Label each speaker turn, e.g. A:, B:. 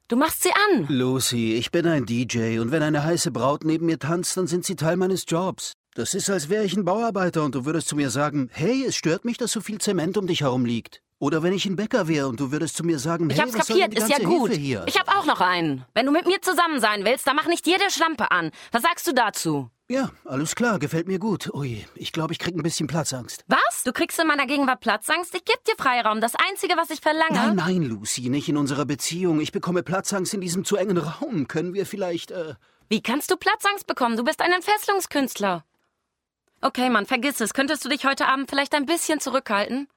A: Du machst sie an.
B: Lucy, ich bin ein DJ und wenn eine heiße Braut neben mir tanzt, dann sind sie Teil meines Jobs. Das ist, als wäre ich ein Bauarbeiter und du würdest zu mir sagen, hey, es stört mich, dass so viel Zement um dich herum liegt. Oder wenn ich ein Bäcker wäre und du würdest zu mir sagen,
A: Ich
B: hey,
A: hab's
B: was soll denn
A: kapiert,
B: die
A: ist ja
B: ganze
A: gut.
B: Hilfe hier?
A: Ich hab auch noch einen. Wenn du mit mir zusammen sein willst, dann mach nicht jede Schlampe an. Was sagst du dazu?
B: Ja, alles klar, gefällt mir gut. Ui, ich glaube, ich krieg ein bisschen Platzangst.
A: Was? Du kriegst in meiner Gegenwart Platzangst? Ich geb dir Freiraum. Das Einzige, was ich verlange...
B: Nein, Lucy, nicht in unserer Beziehung. Ich bekomme Platzangst in diesem zu engen Raum. Können wir vielleicht,
A: Wie kannst du Platzangst bekommen? Du bist ein Entfesselungskünstler. Okay, Mann, vergiss es. Könntest du dich heute Abend vielleicht ein bisschen zurückhalten?